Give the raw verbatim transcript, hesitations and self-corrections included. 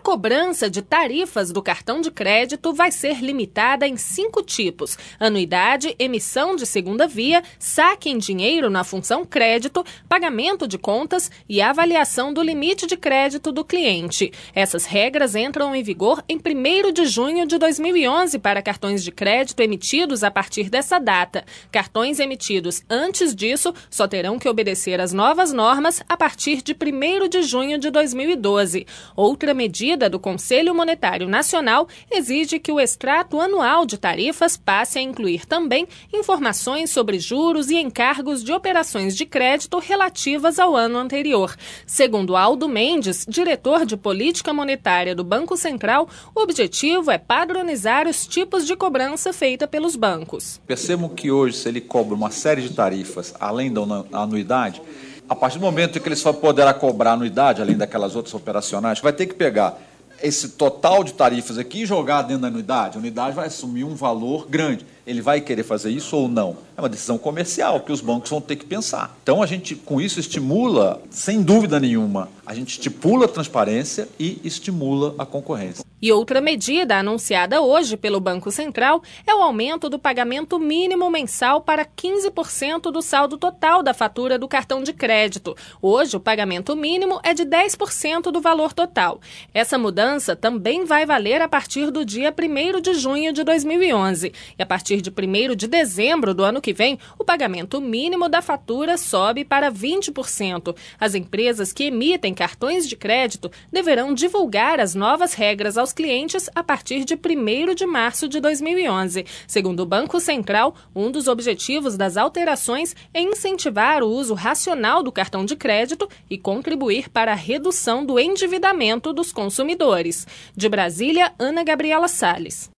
cobrança de tarifas do cartão de crédito vai ser limitada em cinco tipos: anuidade, emissão de segunda via, saque em dinheiro na função crédito, pagamento de contas e avaliação do limite de crédito do cliente. Essas regras entram em vigor em primeiro de junho de dois mil e onze para cartões de crédito emitidos a partir dessa data. Cartões emitidos antes disso só terão que obedecer às novas normas a partir de primeiro de junho de dois mil e doze. Outra medida do Conselho Monetário Nacional exige que o extrato anual de tarifas passe a incluir também informações sobre juros e encargos de operações de crédito relativas ao ano anterior. Segundo Aldo Mendes, diretor de política monetária do Banco Central, o objetivo é padronizar os tipos de cobrança feita pelos bancos. Percebam que hoje, se ele cobra uma série de tarifas além da anuidade, a partir do momento em que ele só poderá cobrar anuidade, além daquelas outras operacionais, vai ter que pegar esse total de tarifas aqui e jogar dentro da anuidade. A anuidade vai assumir um valor grande. Ele vai querer fazer isso ou não? É uma decisão comercial que os bancos vão ter que pensar. Então, a gente, com isso, estimula, sem dúvida nenhuma, a gente estipula a transparência e estimula a concorrência. E outra medida anunciada hoje pelo Banco Central é o aumento do pagamento mínimo mensal para quinze por cento do saldo total da fatura do cartão de crédito. Hoje, o pagamento mínimo é de dez por cento do valor total. Essa mudança também vai valer a partir do dia primeiro de junho de dois mil e onze. E a partir de primeiro de dezembro do ano que vem, o pagamento mínimo da fatura sobe para vinte por cento. As empresas que emitem cartões de crédito deverão divulgar as novas regras aos clientes a partir de primeiro de março de dois mil e onze. Segundo o Banco Central, um dos objetivos das alterações é incentivar o uso racional do cartão de crédito e contribuir para a redução do endividamento dos consumidores. De Brasília, Ana Gabriela Salles.